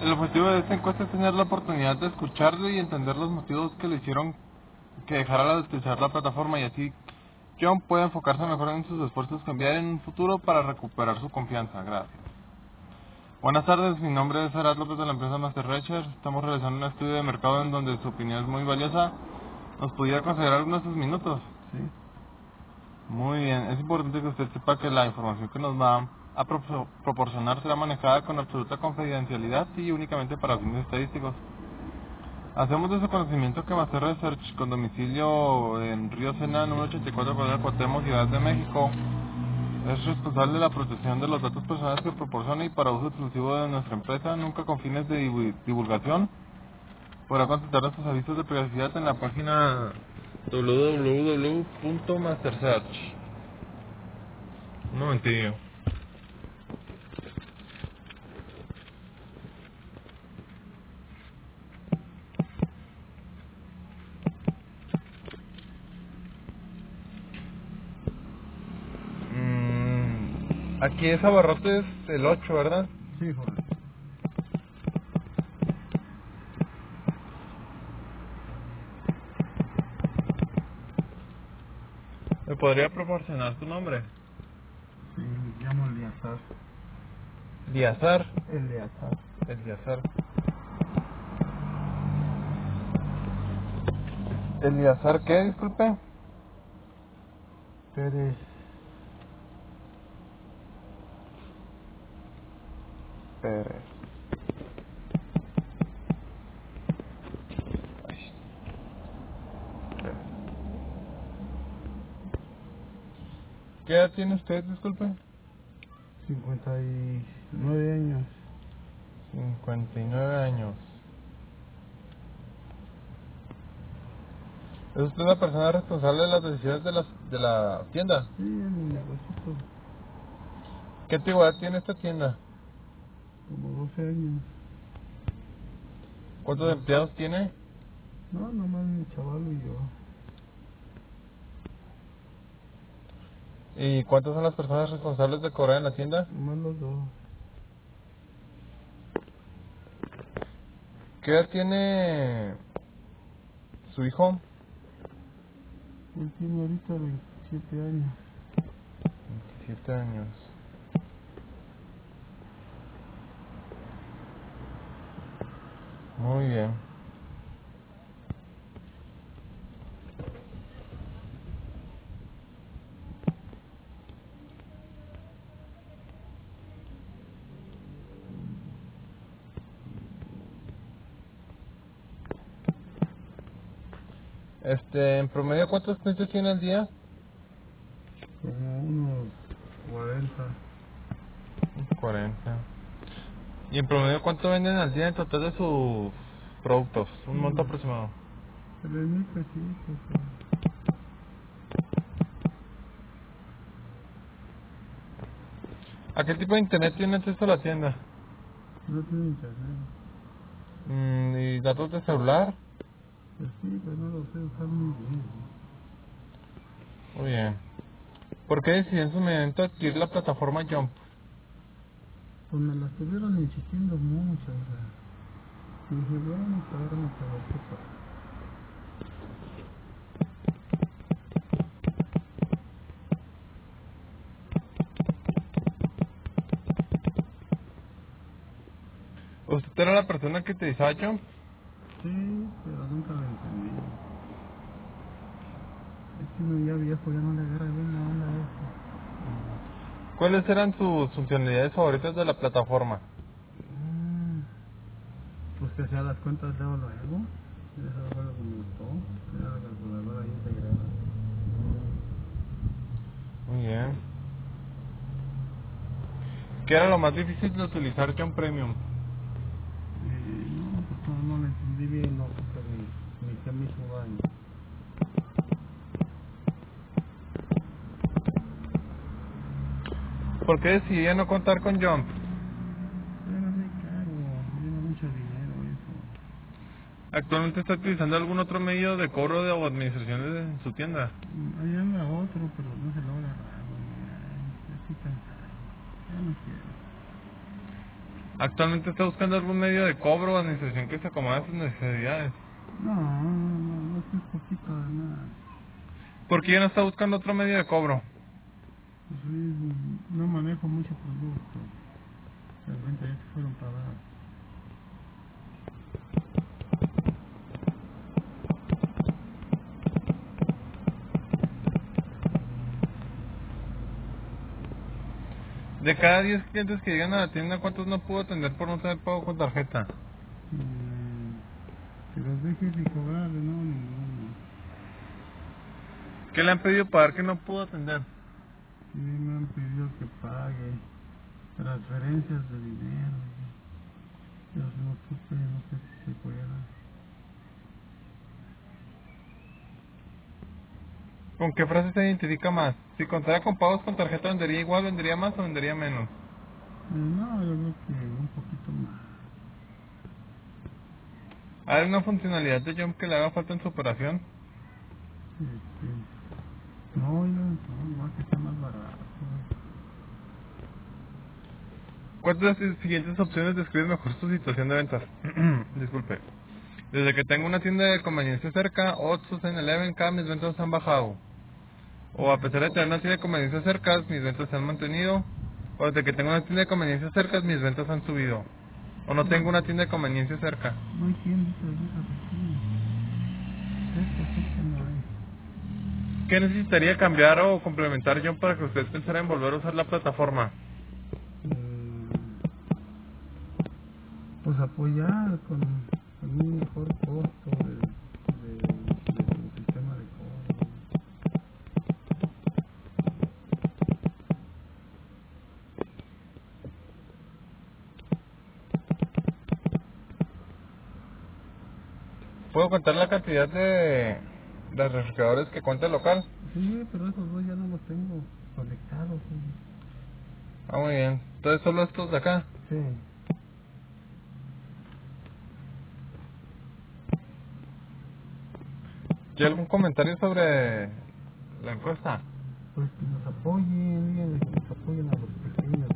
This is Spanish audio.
El objetivo de esta encuesta es tener la oportunidad de escucharle y entender los motivos que le hicieron que dejara de utilizar la plataforma y así John puede enfocarse mejor en sus esfuerzos cambiar en un futuro para recuperar su confianza. Gracias. Buenas tardes, mi nombre es Arad López de la empresa Master Research. Estamos realizando un estudio de mercado en donde su opinión es muy valiosa. ¿Nos pudiera considerar unos minutos? Sí. Muy bien, es importante que usted sepa que la información que nos va a proporcionar será manejada con absoluta confidencialidad y únicamente para fines estadísticos. Hacemos de su conocimiento que Master Research, con domicilio en Río Sena, número 84, Colonia Cuauhtémoc, Ciudad de México, es responsable de la protección de los datos personales que proporciona y para uso exclusivo de nuestra empresa, nunca con fines de divulgación. Podrá consultar nuestros avisos de privacidad en la página www.mastersearch. Un momentillo. Aquí es Abarrotes el 8, ¿verdad? Sí, joven. ¿Me podría proporcionar tu nombre? Sí, me llamo Eleazar. Diazar. Eleazar. Eliazar. ¿Eliazar qué, disculpe? Pérez. Pérez. Ay, Pérez. ¿Qué edad tiene usted, disculpe? 59 años. 59 años. ¿Es usted la persona responsable de las decisiones de la tienda? Sí, en mi negocio. ¿Qué antigüedad tiene esta tienda? Como 12 años. ¿Cuántos empleados tiene? No, nomás mi chaval y yo. ¿Y cuántas son las personas responsables de cobrar en la tienda? Nomás los dos. ¿Qué edad tiene su hijo? Él tiene ahorita 27 años. 27 años. Muy bien. En promedio, ¿cuántos clientes tiene al día? Como unos 40. 40. ¿Y en promedio cuánto venden al día en total de sus productos? Un monto aproximado. 3,000 pesitos. ¿A qué tipo de internet tiene acceso a la tienda? No tiene internet. ¿Y datos de celular? Pues sí, pero no lo sé usar muy bien. Muy bien. ¿Por qué decidió en su momento adquirir la plataforma Jump? Pues me la estuvieron insistiendo mucho, o sea. Y dije, bueno, pues ahora me quedo qué pasa. ¿Usted era la persona que utilizaba Jump? Sí, pero nunca lo entendí. Es que uno ya viejo ya no le agarra bien la onda a eso. ¿Cuáles eran sus funcionalidades favoritas de la plataforma? Pues que sea las cuentas luego. Eso fue lo que me gustó. Era la calculadora ahí integrada. Muy bien. ¿Qué era lo más difícil de utilizar Jump Premium? No, pues no le entendí bien, no supe ni qué me hizo daño. ¿Por qué decidió no contar con Jump? Era muy caro, lleva mucho dinero eso. ¿Actualmente está utilizando algún otro medio de cobro o administración en su tienda? Ahí anda otro, pero no se lo agarra. Estoy cansado. Ya no quiero. ¿Actualmente está buscando algún medio de cobro o administración que se acomode a sus necesidades? No, es poquito de nada. ¿Por qué ya no está buscando otro medio de cobro? Pues sí, no manejo mucho producto. Las ventas ya se fueron pagadas. De cada 10 clientes que llegan a la tienda, ¿cuántos no pudo atender por no tener pago con tarjeta? Que los dejes de cobrarle, no, ninguno. ¿Qué le han pedido pagar que no pudo atender? Sí, me han pedido que pague transferencias de dinero. Yo no supe, no sé si se pueda. ¿Con qué frase se identifica más? Si contara con pagos con tarjeta, ¿vendería igual, vendería más o vendería menos? No, yo creo que un poquito más. ¿Hay una funcionalidad de Jump que le haga falta en su operación? No, no, más que está más barato. ¿Cuál de las siguientes opciones describe mejor su situación de ventas? Disculpe. Desde que tengo una tienda de conveniencia cerca, Oxxo, 7-Eleven, cada mis ventas han bajado. O a pesar de tener una tienda de conveniencia cerca, mis ventas se han mantenido. O desde que tengo una tienda de conveniencia cerca, mis ventas han subido. O no tengo una tienda de conveniencia cerca. No hay tiendas de esas aquí. Cerca no hay. ¿Qué necesitaría cambiar o complementar yo para que usted pensara en volver a usar la plataforma? Pues apoyar con un mejor costo del sistema de cobro. ¿Puedo contar la cantidad de refrigeradores que cuenta el local? Sí, pero esos dos ya no los tengo conectados. Sí. Ah, muy bien. Entonces solo estos de acá. Sí. ¿Y algún comentario sobre la encuesta? Pues que nos apoyen, díganle que nos apoyen a los pequeños